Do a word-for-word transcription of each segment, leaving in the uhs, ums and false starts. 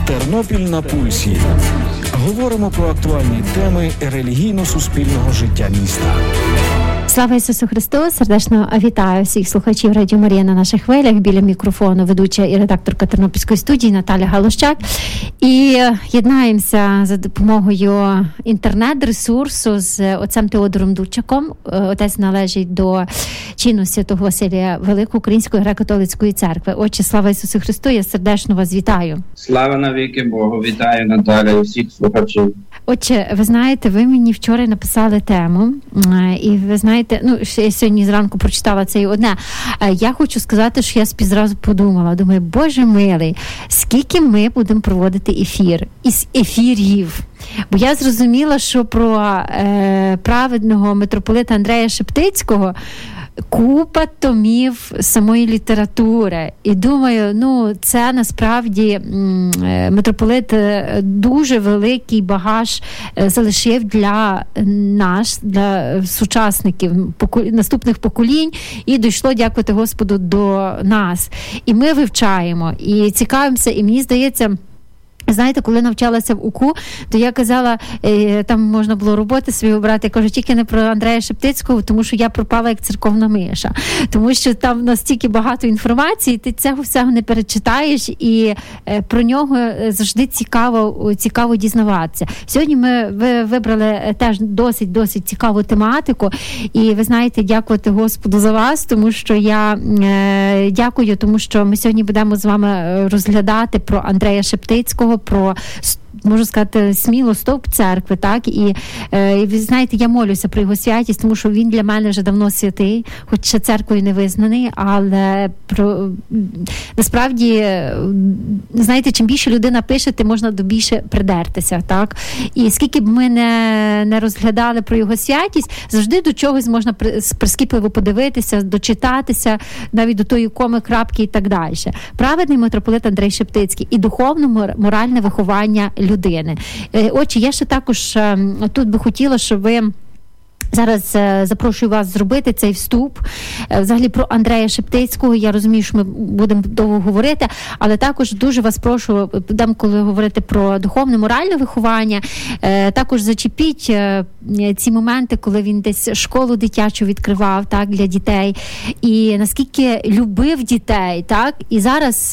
Тернопіль на пульсі. Говоримо про актуальні теми релігійно-суспільного життя міста. Слава Ісусу Христу! Сердечно вітаю всіх слухачів Радіо Марія на наших хвилях. Біля мікрофону ведуча і редакторка Тернопільської студії Наталя Галущак. І єднаємося за допомогою інтернет-ресурсу з отцем Теодором Дудчаком. Отець належить до чину святого Василія Великої Української греко-католицької церкви. Отче, слава Ісусу Христу! Я сердечно вас вітаю. Слава навіки Богу! Вітаю, Наталя, і всіх слухачів. Отче, ви знаєте, ви мені вчора написали тему, і ви знаєте, ну, я сьогодні зранку прочитала це і одне. Я хочу сказати, що я собі зразу подумала, думаю, Боже милий, скільки ми будемо проводити ефір, із ефірів. Бо я зрозуміла, що про е, праведного митрополита Андрея Шептицького купа томів самої літератури. І думаю, ну, це насправді митрополит дуже великий багаж залишив для нас, для сучасників, наступних поколінь, і дійшло, дякувати Господу, до нас. І ми вивчаємо, і цікавимося, і мені здається, знаєте, коли навчалася в УКУ, то я казала, е, там можна було роботи свої обрати, я кажу, тільки не про Андрея Шептицького, тому що я пропала як церковна миша. Тому що там настільки багато інформації, ти цього всього не перечитаєш, і е, про нього завжди цікаво, цікаво дізнаватися. Сьогодні ми ви, вибрали теж досить-досить цікаву тематику, і ви знаєте, дякувати Господу за вас, тому що я е, дякую, тому що ми сьогодні будемо з вами розглядати про Андрея Шептицького, про, можу сказати, сміло стовп церкви, так, і, е, і ви знаєте, я молюся про його святість, тому що він для мене вже давно святий, хоч ще церквою не визнаний, але про, насправді, знаєте, чим більше людина пише, тим можна до більше придертися, так, і скільки б ми не, не розглядали про його святість, завжди до чогось можна прискіпливо подивитися, дочитатися, навіть до тої коми, крапки і так далі. Праведний митрополит Андрей Шептицький і духовно-моральне виховання людини. Отже, я ще також тут би хотіла, щоб ви зараз запрошую вас зробити цей вступ. Взагалі про Андрея Шептицького, я розумію, що ми будемо довго говорити, але також дуже вас прошу, будемо коли говорити про духовне, моральне виховання, також зачепіть ці моменти, коли він десь школу дитячу відкривав, так, для дітей, і наскільки любив дітей, так, і зараз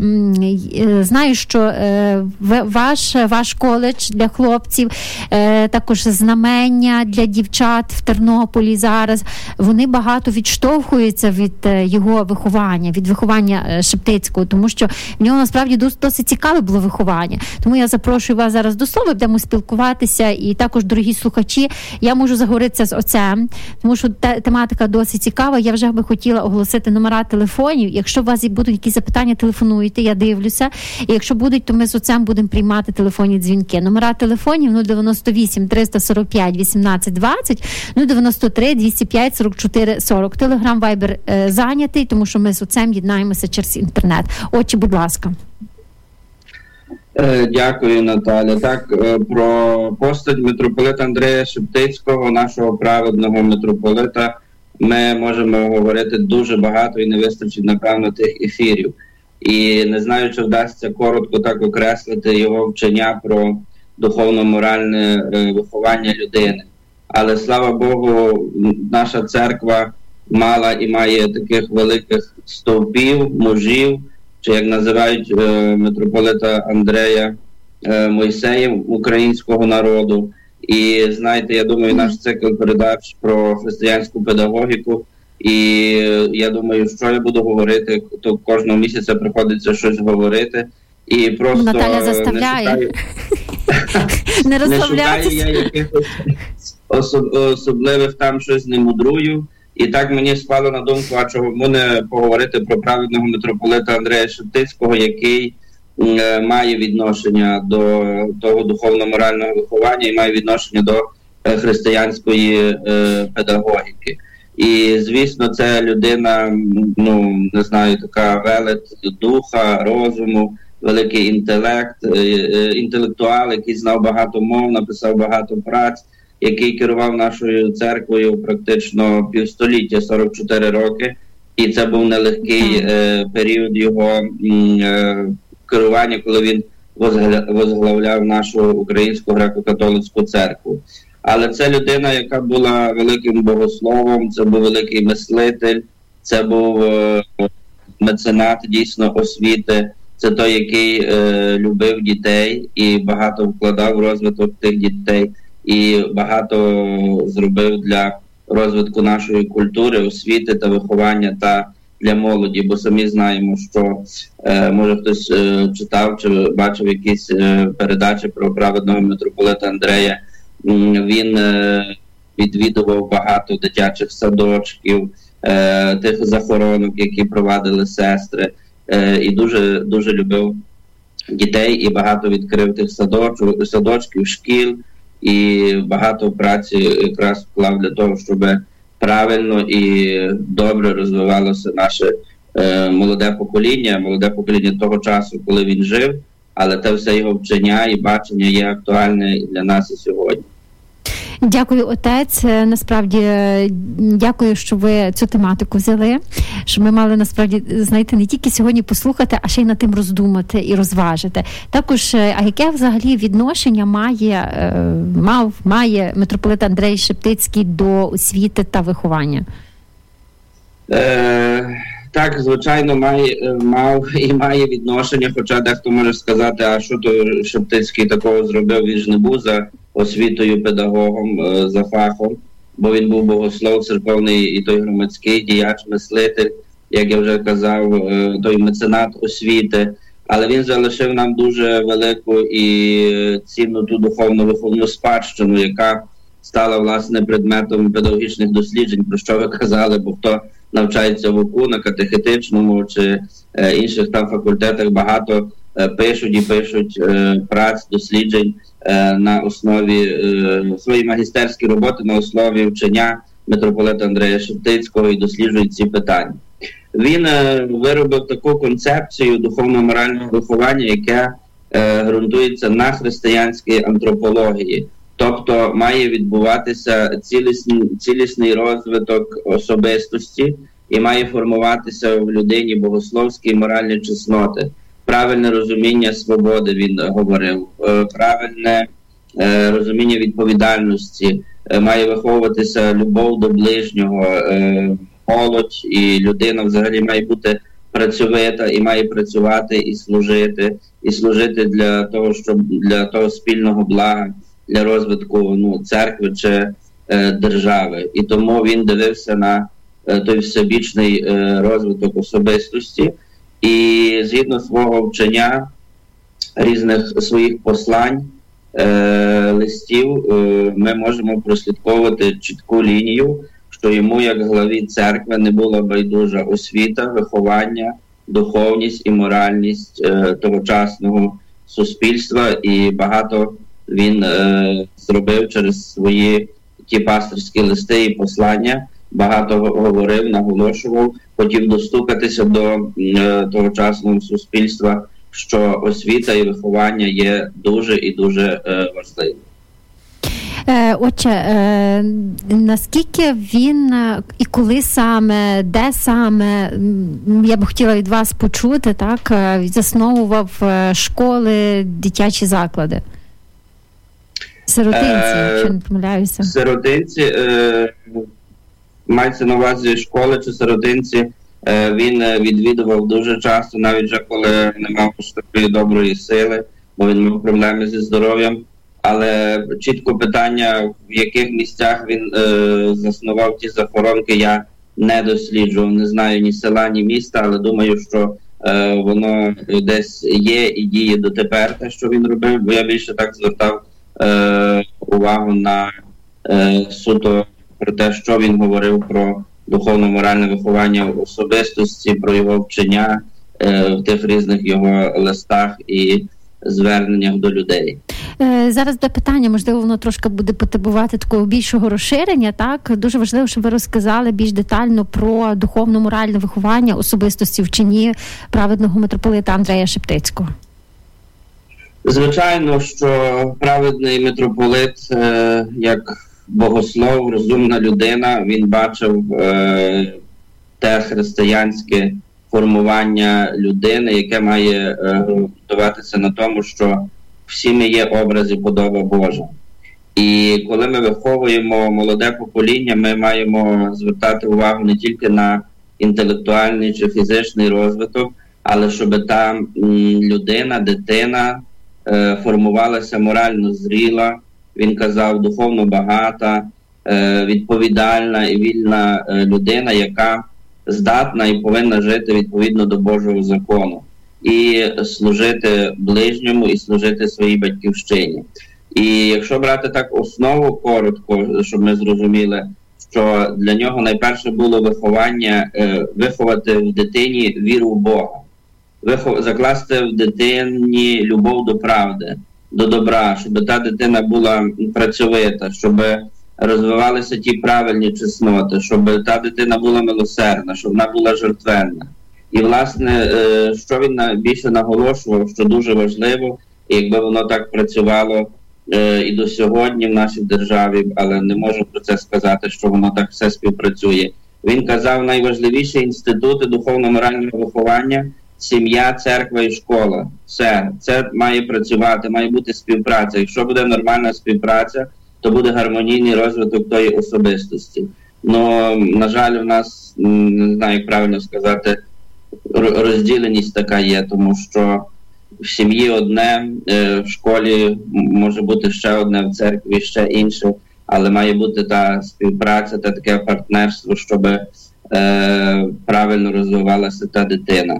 знаю, що ваш, ваш коледж для хлопців, також знамення для дівчат в Тернополі зараз, вони багато відштовхуються від його виховання, від виховання Шептицького, тому що в нього насправді досить цікаве було виховання. Тому я запрошую вас зараз до слова, будемо спілкуватися, і також, дорогі слухачі, я можу заговоритися з отцем, тому що тематика досить цікава. Я вже би хотіла оголосити номера телефонів. Якщо у вас будуть якісь запитання, телефонуйте, я дивлюся. І якщо будуть, то ми з отцем будемо приймати телефонні дзвінки. Номера телефонів нуль дев'яносто вісім триста сорок п'ять вісімнадцять двадцять, нуль дев'яносто три двісті п'ять сорок чотири сорок. Телеграм, Вайбер е, зайнятий, тому що ми з отцем єднаємося через інтернет. Отче, будь ласка. Дякую, Наталя. Так, про постать митрополита Андрея Шептицького, нашого праведного митрополита, ми можемо говорити дуже багато і не вистачить, напевно, тих ефірів. І не знаю, чи вдасться коротко так окреслити його вчення про духовно-моральне виховання людини. Але, слава Богу, наша церква мала і має таких великих стовпів, мужів, чи як називають е, митрополита Андрея е, Мойсеєм українського народу. І, знаєте, я думаю, наш цикл передач про християнську педагогіку, і я думаю, що я буду говорити, то кожного місяця приходиться щось говорити. І просто Наталя заставляє. Не, не шукаю я якихось особ, особливих там щось не мудрую. І так мені спало на думку, а чому не поговорити про праведного митрополита Андрея Шептицького, який е, має відношення до того духовно-морального виховання і має відношення до е, християнської е, педагогіки. І, звісно, це людина, ну, не знаю, така велет духа, розуму, великий інтелект, е, е, інтелектуал, який знав багато мов, написав багато праць, який керував нашою церквою практично півстоліття, сорок чотири роки. І це був нелегкий е, період його е, керування, коли він возглавляв нашу Українську греко-католицьку церкву. Але це людина, яка була великим богословом, це був великий мислитель, це був е, меценат дійсно освіти, це той, який е, любив дітей і багато вкладав в розвиток тих дітей, і багато зробив для розвитку нашої культури, освіти та виховання та для молоді, бо самі знаємо, що е, може хтось е, читав чи бачив якісь е, передачі про праведного митрополита Андрея. Він е, відвідував багато дитячих садочків, е, тих захоронок, які провадили сестри, е, і дуже, дуже любив дітей, і багато відкрив тих садочок, садочків, шкіл, і багато праці якраз вклав для того, щоб правильно і добре розвивалося наше е, молоде покоління, молоде покоління того часу, коли він жив, але те все його вчення і бачення є актуальне для нас і сьогодні. Дякую, отець. Насправді, дякую, що ви цю тематику взяли, що ми мали, насправді, знаєте, не тільки сьогодні послухати, а ще й над тим роздумати і розважити. Також, а яке взагалі відношення має, мав, має митрополит Андрей Шептицький до освіти та виховання? Е, так, звичайно, має, мав і має відношення, хоча дехто може сказати, а що то Шептицький такого зробив, він ж не був за освітою, педагогом, за фахом, бо він був богослов, церковний і той громадський діяч, мислитель, як я вже казав, той меценат освіти. Але він залишив нам дуже велику і цінну ту духовно-виховну спадщину, яка стала, власне, предметом педагогічних досліджень, про що ви казали, бо хто навчається в УКУ на катехетичному чи е, інших там факультетах, багато е, пишуть і пишуть е, праць, досліджень е, на основі е, свої магістерські роботи на основі вчення митрополита Андрея Шептицького і досліджують ці питання. Він е, виробив таку концепцію духовно-морального виховання, яке е, ґрунтується на християнській антропології. Тобто має відбуватися цілісний, цілісний розвиток особистості і має формуватися в людині богословські і моральні чесноти. Правильне розуміння свободи, він говорив, правильне е, розуміння відповідальності, е, має виховуватися любов до ближнього, е, молодь і людина взагалі має бути працьовита і має працювати і служити, і служити для того, щоб для того спільного блага, для розвитку ну, церкви чи е, держави. І тому він дивився на е, той всебічний е, розвиток особистості. І згідно свого вчення, різних своїх послань, е, листів, е, ми можемо прослідковувати чітку лінію, що йому, як главі церкви, не була байдужа освіта, виховання, духовність і моральність е, тогочасного суспільства, і багато він е, зробив через свої ті пастирські листи і послання, багато говорив, наголошував, хотів достукатися до е, тогочасного суспільства, що освіта і виховання є дуже і дуже е, важливим. Е, отже, е, наскільки він і коли саме, де саме, я б хотіла від вас почути, так, засновував школи, дитячі заклади? Сиротинці, е, якщо не помиляюся. Сиротинці, е, мається на увазі школи чи сиротинці, е, він відвідував дуже часто, навіть вже коли не мав такої доброї сили, бо він мав проблеми зі здоров'ям. Але чітко питання, в яких місцях він е, заснував ті захоронки, я не досліджував, не знаю ні села, ні міста, але думаю, що е, воно десь є і діє дотепер, те, що він робив, бо я більше так звертав Е, увагу на е, суто про те, що він говорив про духовно-моральне виховання в особистості, про його вчення е, в тих різних його листах і зверненнях до людей. Е, зараз до питання, можливо, воно трошки буде потребувати такого більшого розширення, так? Дуже важливо, щоб ви розказали більш детально про духовно-моральне виховання особистості в вченні праведного митрополита Андрея Шептицького. Звичайно, що праведний митрополит, е, як богослов, розумна людина, він бачив е, те християнське формування людини, яке має ґрунтуватися на тому, що в сім'ї є образ і подоба Божа. І коли ми виховуємо молоде покоління, ми маємо звертати увагу не тільки на інтелектуальний чи фізичний розвиток, але щоб та людина, дитина е, формувалася морально зріла, він казав, духовно багата, е, відповідальна і вільна е, людина, яка здатна і повинна жити відповідно до Божого закону. І служити ближньому, і служити своїй батьківщині. І якщо брати так основу коротко, щоб ми зрозуміли, що для нього найперше було виховання, е, виховати в дитині віру в Бога, вихов, закласти в дитині любов до правди, до добра, щоб та дитина була працьовита, щоб розвивалися ті правильні чесноти, щоб та дитина була милосердна, щоб вона була жертвенна. І, власне, е, що він більше наголошував, що дуже важливо, і якби воно так працювало і до сьогодні в нашій державі, але не можу про це сказати, що воно так все співпрацює. Він казав, найважливіші інститути духовно-морального виховання – сім'я, церква і школа. Все. Це має працювати, має бути співпраця. Якщо буде нормальна співпраця, то буде гармонійний розвиток тої особистості. Ну, на жаль, у нас, не знаю, як правильно сказати, розділеність така є, тому що в сім'ї одне, в школі може бути ще одне, в церкві ще інше, але має бути та співпраця, та таке партнерство, щоб е, правильно розвивалася та дитина.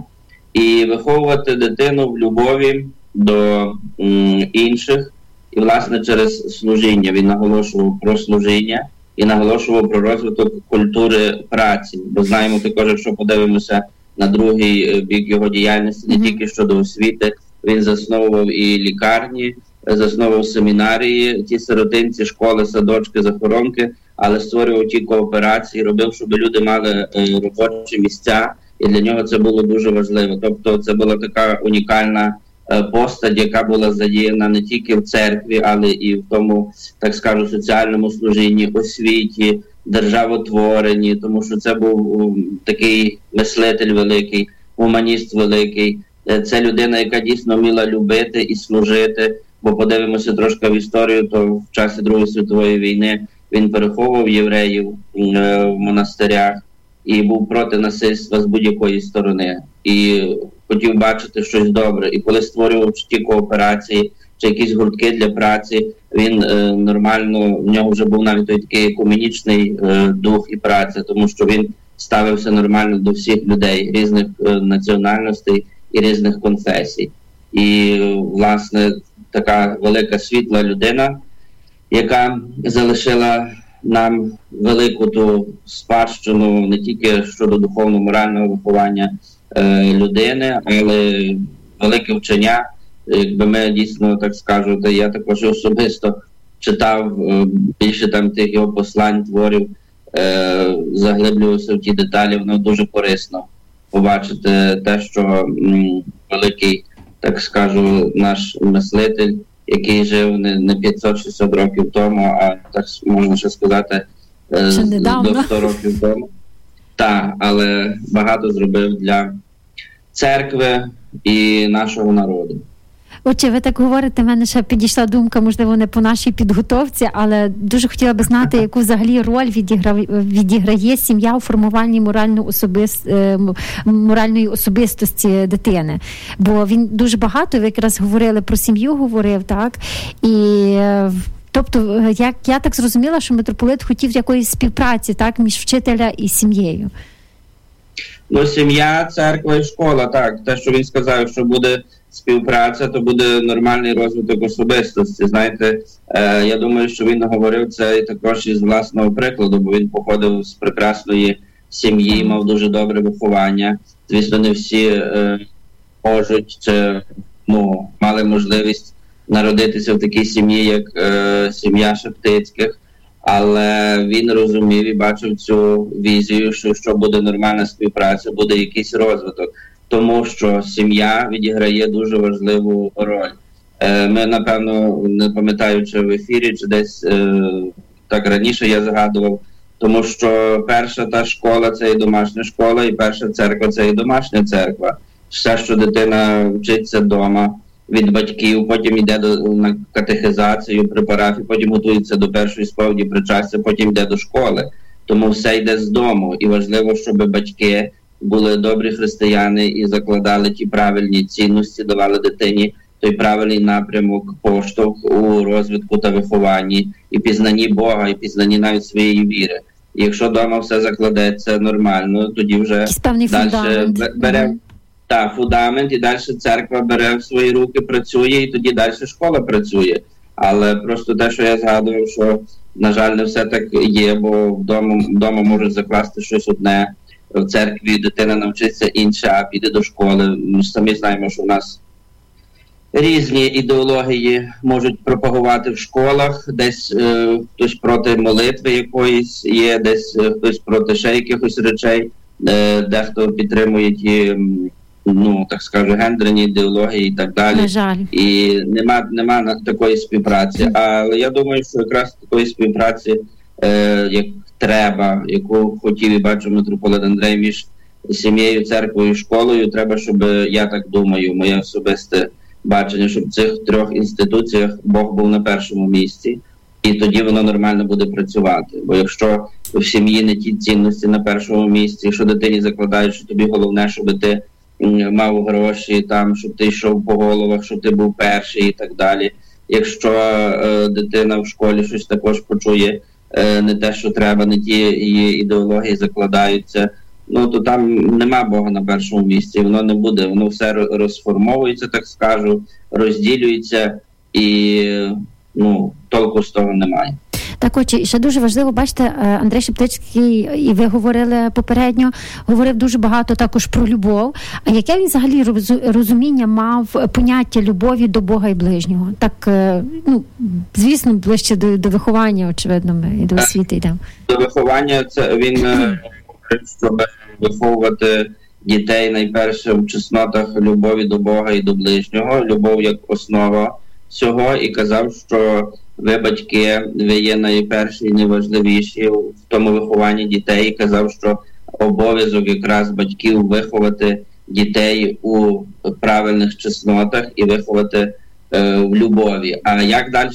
І виховувати дитину в любові до м, інших, і, власне, через служіння. Він наголошував про служіння і наголошував про розвиток культури праці. Бо знаємо також, якщо подивимося на другий бік його діяльності, не mm-hmm. тільки щодо освіти, він засновував і лікарні, засновував семінарії, ті сиротинці, школи, садочки, захоронки, але створював ті кооперації, робив, щоб люди мали робочі місця, і для нього це було дуже важливо. Тобто це була така унікальна постать, яка була задіяна не тільки в церкві, але і в тому, так скажу, соціальному служінні, освіті, державотворенні, тому що це був такий мислитель великий, гуманіст великий. Це людина, яка дійсно вміла любити і служити, бо подивимося трошки в історію, то в часі Другої світової війни він переховував євреїв в монастирях і був проти насильства з будь-якої сторони. І хотів бачити щось добре. І коли створював ті кооперації чи якісь гуртки для праці, він е, нормально, в нього вже був навіть той такий екуменічний е, дух і праця, тому що він ставився нормально до всіх людей, різних е, національностей і різних конфесій. І, власне, така велика світла людина, яка залишила нам велику ту спадщину не тільки щодо духовно-морального виховання е, людини, але велике вчення. Якби ми дійсно, так скажу, то я також особисто читав е, більше там тих його послань, творів, е, заглиблювався в ті деталі, воно дуже корисно побачити те, що м, великий, так скажу, наш мислитель, який жив не, не п'ятсот-шістсот років тому, а так можна ще сказати, е, до сто років тому. Так, але багато зробив для церкви і нашого народу. Отже, ви так говорите, в мене ще підійшла думка, можливо, не по нашій підготовці, але дуже хотіла би знати, яку взагалі роль відіграє, відіграє сім'я у формуванні морально особист, моральної особистості дитини. Бо він дуже багато, ви якраз говорили про сім'ю, говорив, так? І тобто, як я так зрозуміла, що митрополит хотів якоїсь співпраці, так, між вчителя і сім'єю. Ну, сім'я, церква і школа, так. Те, що він сказав, що буде співпраця, то буде нормальний розвиток особистості. Знаєте, е, я думаю, що він говорив це і також із власного прикладу, бо він походив з прекрасної сім'ї, мав дуже добре виховання. Звісно, не всі е, можуть чи ну, мали можливість народитися в такій сім'ї, як е, сім'я Шептицьких, але він розумів і бачив цю візію, що, що буде нормальна співпраця, буде якийсь розвиток. Тому що сім'я відіграє дуже важливу роль. Е, ми, напевно, не пам'ятаю, чи в ефірі, чи десь е, так раніше я згадував, Тому що перша та школа – це і домашня школа, і перша церква – це і домашня церква. Все, що дитина вчиться вдома від батьків, потім йде до, на катехизацію при парафії, потім готується до першої сповіді причастя, потім йде до школи. Тому все йде з дому. І важливо, щоб батьки були добрі християни і закладали ті правильні цінності, давали дитині той правильний напрямок, поштовх у розвитку та вихованні, і пізнанні Бога, і пізнанні навіть своєї віри. І якщо вдома все закладеться нормально, тоді вже далі бере mm-hmm. та, фундамент, і далі церква бере в свої руки, працює, і тоді далі школа працює. Але просто те, що я згадував, що, на жаль, не все так є, бо вдома, вдома можуть закласти щось одне, в церкві дитина навчиться інше, а піде до школи. Ми самі знаємо, що в нас різні ідеології можуть пропагувати в школах, десь е, хтось проти молитви якоїсь є, десь е, хтось проти ще якихось речей, е, дехто підтримує ті, ну, так скажу, гендерні ідеології і так далі. На жаль. І нема, нема такої співпраці. Але я думаю, що якраз такої співпраці, е, як треба, яку хотів і бачив митрополит Андрей між сім'єю, церквою і школою, треба, щоб, я так думаю, моє особисте бачення, щоб в цих трьох інституціях Бог був на першому місці, і тоді воно нормально буде працювати. Бо якщо в сім'ї не ті цінності на першому місці, якщо дитині закладають, що тобі головне, щоб ти мав гроші, там, щоб ти йшов по головах, щоб ти був перший і так далі. Якщо е, дитина в школі щось також почує, е, не те, що треба, не ті її ідеології закладаються, ну, то там нема Бога на першому місці, воно не буде, воно все розформовується, так скажу, розділюється, і, ну, толку з того немає. Так, отже, і ще дуже важливо, бачите, Андрей Шептицький, і ви говорили попередньо, говорив дуже багато також про любов. А яке він взагалі розуміння мав поняття любові до Бога і ближнього? Так, ну, звісно, ближче до, до виховання, очевидно, ми і до освіти йдемо. До виховання це він говорив, щоб виховувати дітей найперше в чеснотах любові до Бога і до ближнього, любов як основа цього, і казав, що ви, батьки, ви є найперші і найважливіші в тому вихованні дітей, і казав, що обов'язок якраз батьків виховати дітей у правильних чеснотах і виховати е, в любові. А як далі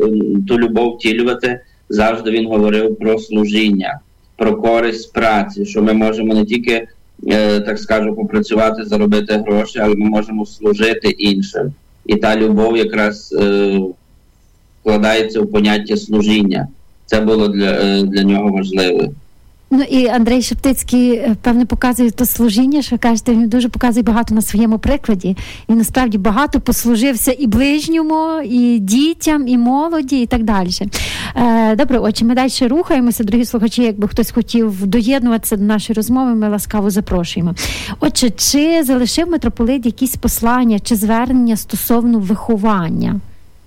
ту любов втілювати, завжди він говорив про служіння, про користь праці, що ми можемо не тільки, е, так скажу, попрацювати, заробити гроші, але ми можемо служити іншим. І та любов якраз е, вкладається в поняття служіння. Це було для, для нього важливо. Ну і Андрей Шептицький, певне, показує то служіння, що кажете, він дуже показує багато на своєму прикладі. І насправді багато послужився і ближньому, і дітям, і молоді, і так далі. Е, добре, отже, ми далі рухаємося. Дорогі слухачі, якби хтось хотів доєднуватися до нашої розмови, ми ласкаво запрошуємо. Отже, чи залишив митрополит якісь послання чи звернення стосовно виховання?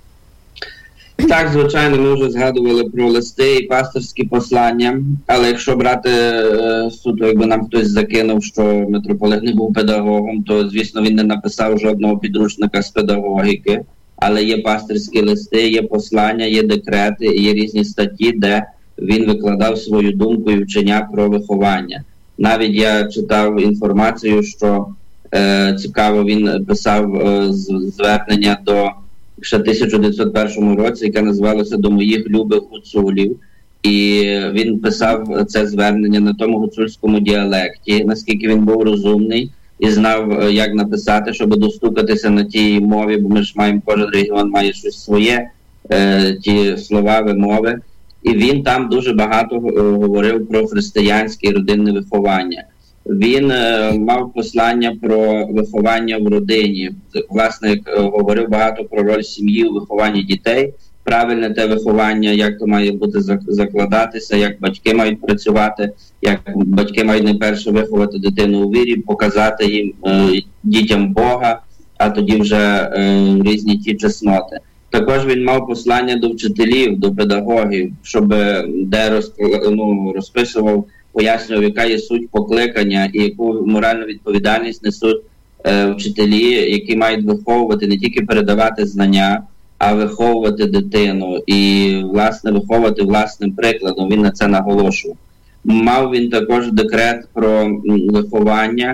Так, звичайно, ми вже згадували про листи і пасторські послання, але якщо брати е, суто, якби нам хтось закинув, що митрополит не був педагогом, то, звісно, він не написав жодного підручника з педагогіки, але є пасторські листи, є послання, є декрети, є різні статті, де він викладав свою думку і вчення про виховання. Навіть я читав інформацію, що е, цікаво, він писав е, звернення до ще в тисяча дев'ятсот першому році, яке називалося «До моїх любих гуцулів». І він писав це звернення на тому гуцульському діалекті, наскільки він був розумний і знав, як написати, щоб достукатися на тій мові, бо ми ж маємо, кожен регіон має щось своє, е, ті слова, вимови. І він там дуже багато говорив про християнське і родинне виховання. Він е, мав послання про виховання в родині. Власне, говорив багато про роль сім'ї у вихованні дітей. Правильне те виховання, як то має бути закладатися, як батьки мають працювати, як батьки мають найперше виховати дитину у вірі, показати їм, е, дітям Бога, а тоді вже е, різні ті чесноти. Також він мав послання до вчителів, до педагогів, щоб де роз, ну, розписував, пояснював, яка є суть покликання і яку моральну відповідальність несуть е, вчителі, які мають виховувати, не тільки передавати знання, а виховувати дитину і, власне, виховувати власним прикладом. Він на це наголошував. Мав він також декрет про виховання.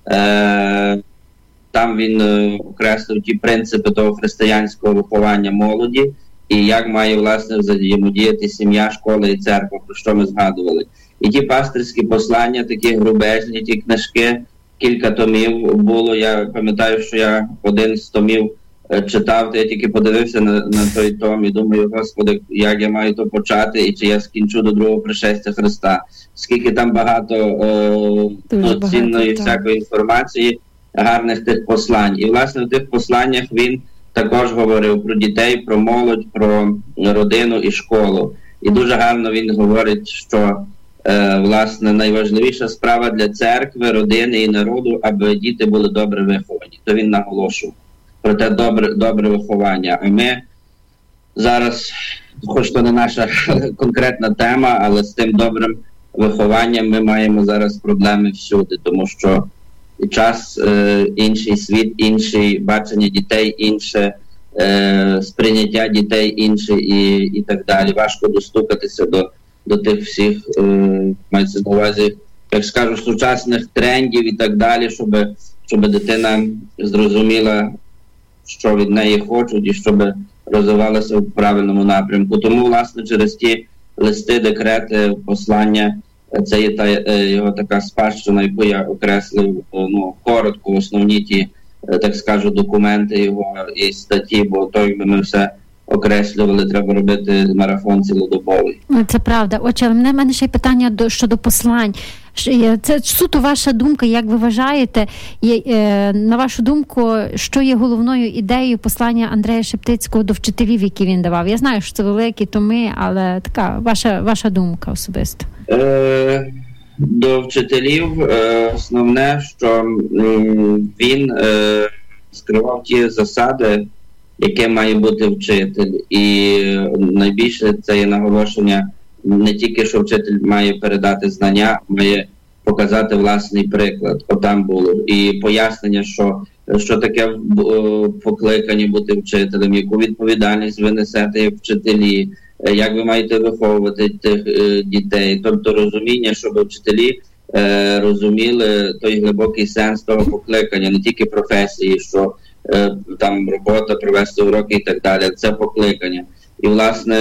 Е- там він е- окреслив ті принципи того християнського виховання молоді і як має, власне, взаємодіяти сім'я, школа і церква, про що ми згадували. І ті пастирські послання, такі грубежні, ті книжки, кілька томів було. Я пам'ятаю, що я один з томів читав, то я тільки подивився на, на той том і думаю, Господи, як я маю то почати і чи я скінчу до другого пришестя Христа. Скільки там багато е, цінної всякої інформації, гарних тих послань. І, власне, в тих посланнях він також говорив про дітей, про молодь, про родину і школу. І дуже гарно він говорить, що е, власне найважливіша справа для церкви, родини і народу, аби діти були добре виховані. То він наголошував про те добре, добре виховання. А ми зараз, хоч то не наша конкретна тема, але з тим добрим вихованням ми маємо зараз проблеми всюди, тому що час е, інший, світ інший, бачення дітей інше, е, сприйняття дітей інше і, і так далі. Важко достукатися до, до тих всіх, е, мається на увазі, як скажу, сучасних трендів і так далі, щоб, щоб дитина зрозуміла, що від неї хочуть і щоб розвивалася в правильному напрямку. Тому, власне, через ті листи, декрети, послання, це є та, його така спадщина, яку я окреслив, ну, коротко, основні ті, так скажу, документи його і статті, бо то, якби ми все окреслювали, треба робити марафон цілодобовий. Це правда. Отже, але в мене ще й питання до, щодо послань. Це суто ваша думка, як ви вважаєте, є, е, на вашу думку, що є головною ідеєю послання Андрея Шептицького до вчителів, які він давав? Я знаю, що це великі томи, але така ваша, ваша думка особиста. Е, до вчителів е, основне, що м, він е, скривав ті засади, яке має бути вчитель. І найбільше це є наголошення не тільки, що вчитель має передати знання, має показати власний приклад. Отам було. І пояснення, що, що таке покликання бути вчителем, яку відповідальність ви несете як вчителі, як ви маєте виховувати тих е, дітей. Тобто розуміння, щоб вчителі е, розуміли той глибокий сенс того покликання, не тільки професії, що е, там робота, провести уроки і так далі. Це покликання. І, власне,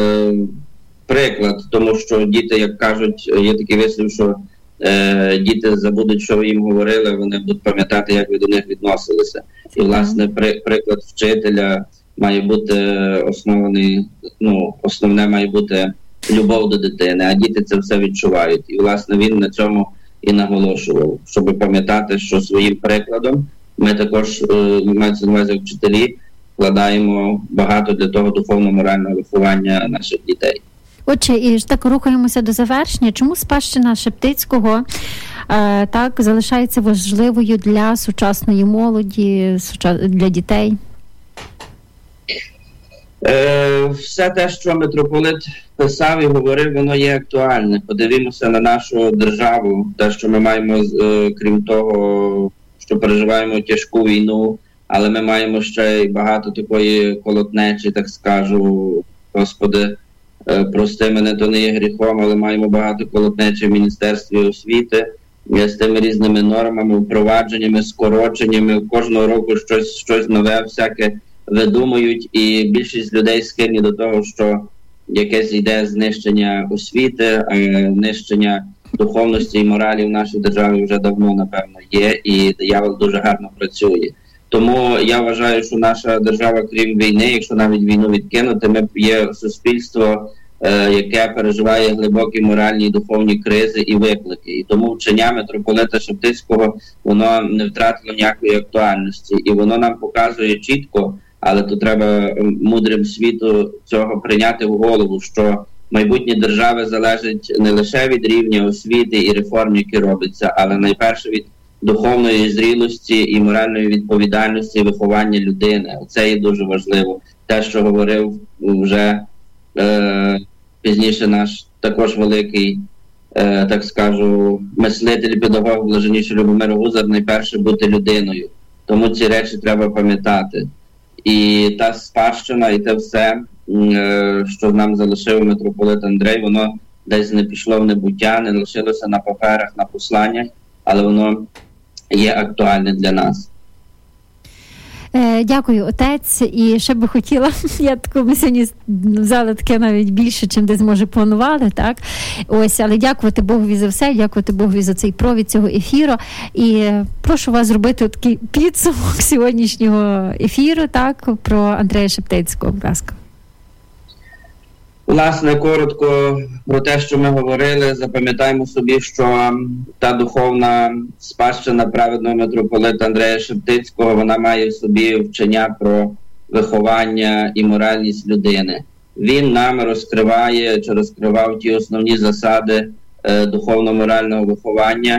приклад, тому що діти, як кажуть, є такий вислів, що е, діти забудуть, що ви їм говорили, вони будуть пам'ятати, як ви до них відносилися. І, власне, при, приклад вчителя має бути оснований, ну, основне має бути любов до дитини, а діти це все відчувають. І, власне, він на цьому і наголошував, щоб пам'ятати, що своїм прикладом ми також, е, мається на увазі як вчителі, вкладаємо багато для того духовно-морального виховання наших дітей. Отже, і ж так рухаємося до завершення. Чому спадщина Шептицького е, так залишається важливою для сучасної молоді, для дітей? Е, все те, що митрополит писав і говорив, воно є актуальне. Подивімося на нашу державу, те, що ми маємо, е, крім того, що переживаємо тяжку війну, але ми маємо ще й багато такої колотнечі, так скажу, Господи, е, прости мене, то не є гріхом, але маємо багато колотнечі в Міністерстві освіти з тими різними нормами, впровадженнями, скороченнями. Кожного року щось, щось нове, всяке видумують, і більшість людей схильні до того, що якесь йде знищення освіти, знищення духовності і моралі в нашій державі вже давно, напевно, є, і диявол дуже гарно працює. Тому я вважаю, що наша держава, крім війни, якщо навіть війну відкинути, ми є суспільство, е, яке переживає глибокі моральні і духовні кризи і виклики. І тому вчення митрополита Шептицького, воно не втратило ніякої актуальності. І воно нам показує чітко, але тут треба мудрим світу цього прийняти в голову, що майбутнє держави залежить не лише від рівня освіти і реформ, які робляться, але найперше від духовної зрілості і моральної відповідальності і виховання людини. Це є дуже важливо. Те, що говорив вже е, пізніше наш також великий, е, так скажу, мислитель, педагог Блаженніший Любомир Гузар, найперше бути людиною. Тому ці речі треба пам'ятати. І та спадщина, і те все, що нам залишив митрополит Андрей, воно десь не пішло в небуття, не лишилося на паперах, на посланнях, але воно є актуальне для нас. Дякую, отець. І ще би хотіла, я таку, ми сьогодні взяли таке навіть більше, чим десь, може, планували, так? Ось, але дякувати Богові за все, дякувати Богові за цей провід цього ефіру. І прошу вас зробити такий підсумок сьогоднішнього ефіру, так, про Андрея Шептицького, будь ласка. Власне, коротко про те, що ми говорили, запам'ятаємо собі, що та духовна спадщина праведного митрополита Андрея Шептицького, вона має в собі вчення про виховання і моральність людини. Він нам розкриває, чи розкривав ті основні засади е, духовно-морального виховання,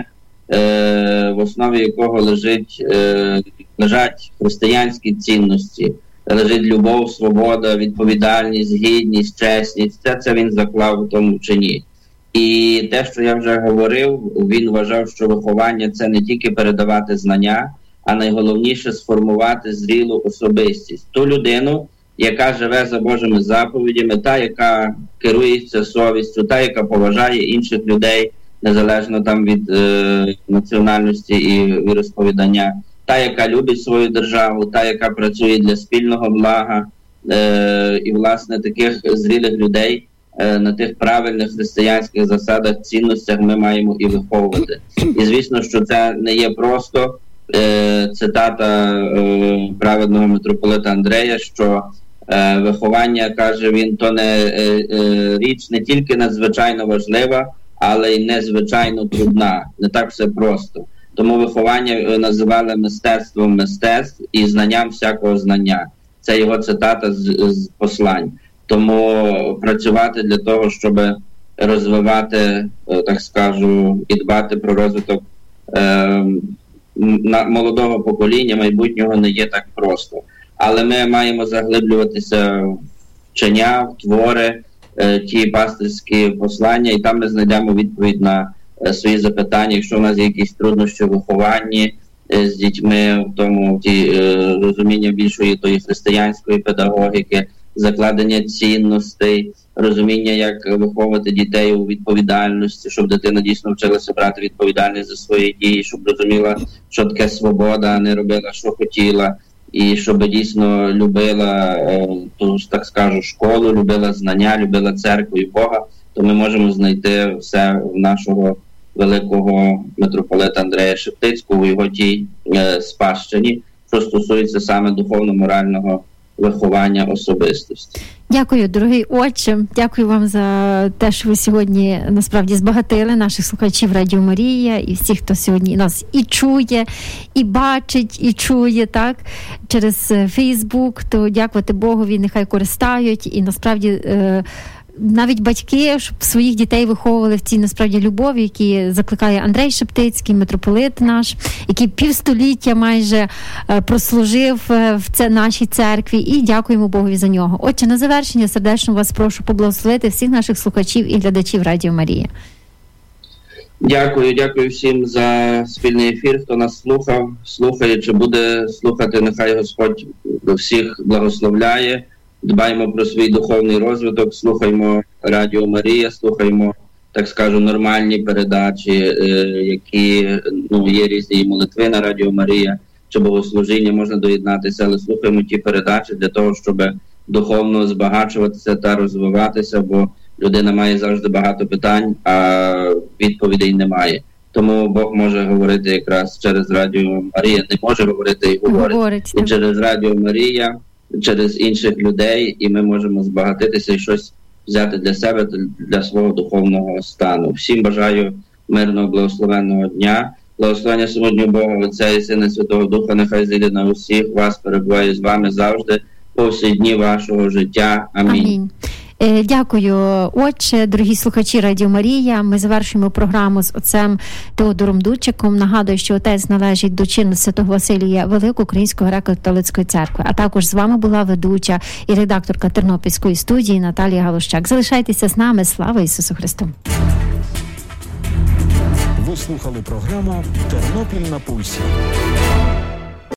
е, в основі якого лежить, е, лежать християнські цінності. Лежить любов, свобода, відповідальність, гідність, чесність. Це, це він заклав у тому вченні. І те, що я вже говорив, він вважав, що виховання – це не тільки передавати знання, а найголовніше – сформувати зрілу особистість. Ту людину, яка живе за Божими заповідями, та, яка керується совістю, та, яка поважає інших людей, незалежно там від е, національності і віросповідання. Та, яка любить свою державу, та, яка працює для спільного блага. Е, і, власне, таких зрілих людей е, на тих правильних християнських засадах, цінностях ми маємо і виховувати. І, звісно, що це не є просто е, цитата е, праведного митрополита Андрея, що е, виховання, каже він, то не е, е, річ не тільки надзвичайно важлива, але й незвичайно трудна. Не так все просто. Тому виховання називали мистецтвом мистецтв і знанням всякого знання. Це його цитата з, з послань. Тому працювати для того, щоб розвивати, так скажу, і дбати про розвиток е, молодого покоління, майбутнього, не є так просто. Але ми маємо заглиблюватися в вчення, в твори, е, ті пастирські послання, і там ми знайдемо відповідь на свої запитання, якщо в нас є якісь труднощі в вихованні з дітьми, в тому ті, е, розуміння більшої тої християнської педагогіки, закладення цінностей, розуміння, як виховувати дітей у відповідальності, щоб дитина дійсно вчилася брати відповідальність за свої дії, щоб розуміла, що таке свобода, а не робила, що хотіла, і щоб дійсно любила е, ту, так скажу, школу, любила знання, любила церкву і Бога, то ми можемо знайти все в нашого великого митрополита Андрея Шептицького, у його тій е, спадщині, що стосується саме духовно-морального виховання особистості. Дякую, дорогий отче. Дякую вам за те, що ви сьогодні насправді збагатили наших слухачів Радіо Марія і всіх, хто сьогодні нас і чує, і бачить, і чує, так, через Фейсбук. То дякувати Богові, нехай користають. І насправді е- навіть батьки, щоб своїх дітей виховували в цій, насправді, любові, які закликає Андрей Шептицький, митрополит наш, який півстоліття майже прослужив в це нашій церкві, і дякуємо Богові за нього. Отже, на завершення сердечно вас прошу поблагословити всіх наших слухачів і глядачів Радіо Марія. Дякую, дякую всім за спільний ефір, хто нас слухав, слухає, чи буде слухати, нехай Господь всіх благословляє. Дбаємо про свій духовний розвиток, слухаємо Радіо Марія, слухаємо, так скажу, нормальні передачі, е, які, ну, є різні молитви на Радіо Марія, чи богослужіння, можна доєднатися, але слухаємо ті передачі для того, щоб духовно збагачуватися та розвиватися, бо людина має завжди багато питань, а відповідей немає. Тому Бог може говорити якраз через Радіо Марія, не може говорити і говорить. говорить і через Радіо Марія, через інших людей, і ми можемо збагатитися і щось взяти для себе, для свого духовного стану. Всім бажаю мирного, благословенного дня. Благословення сьогодні Бога, Отця і Сина, Святого Духа, нехай зійде на усіх вас, перебуває з вами завжди, по всі дні вашого життя. Амінь. Амінь. Дякую, отче, дорогі слухачі Радіо Марія. Ми завершуємо програму з отцем Теодором Дудчиком. Нагадую, що отець належить до чину Святого Василія Великої Української греко-католицької церкви. А також з вами була ведуча і редакторка Тернопільської студії Наталія Галущак. Залишайтеся з нами. Слава Ісусу Христу! Ви слухали програму «Тернопіль на пульсі».